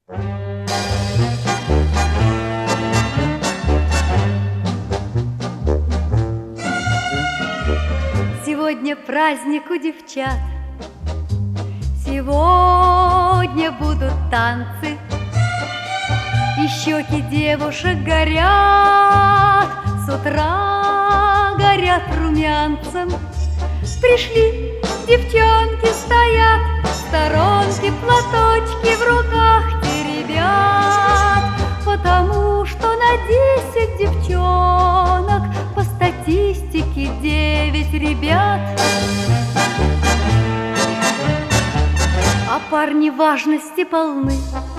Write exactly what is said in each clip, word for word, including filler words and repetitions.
Сегодня праздник у девчат, сегодня будут танцы, и щеки девушек горят, с утра горят румянцем. Пришли, девчонки стоят, в сторонке платочки в руках теребят, потому что на десять девчонок по статистике девять ребят. А парни важности полны,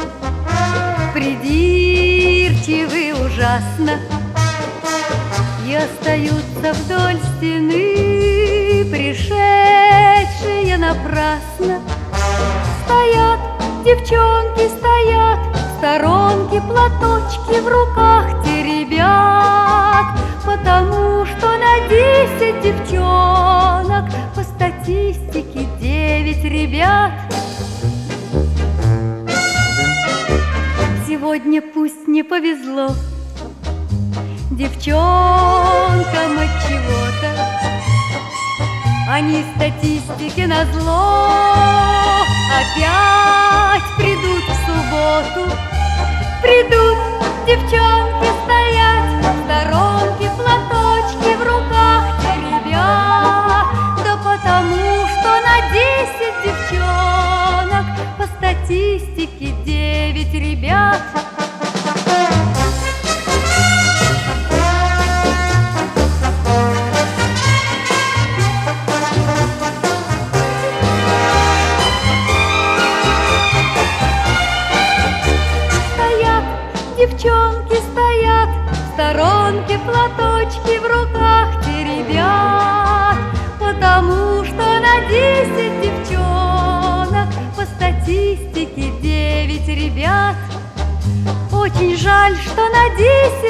придирчивы ужасно, и остаются вдоль стены, пришедшие напрасно. Стоят, девчонки стоят, в сторонке платочки в руках теребят, потому что на десять девчонок по статистике девять ребят. Сегодня пусть не повезло девчонкам от чего-то, они статистике назло опять придут в субботу. Придут, девчонки стоять, в сторонке платочки в руках теребят, да потому что на десять девчонок по статистике девять ребят. Девчонки стоят, в сторонке платочки в руках теребят, потому что на десять девчонок по статистике девять ребят. Очень жаль, что на десять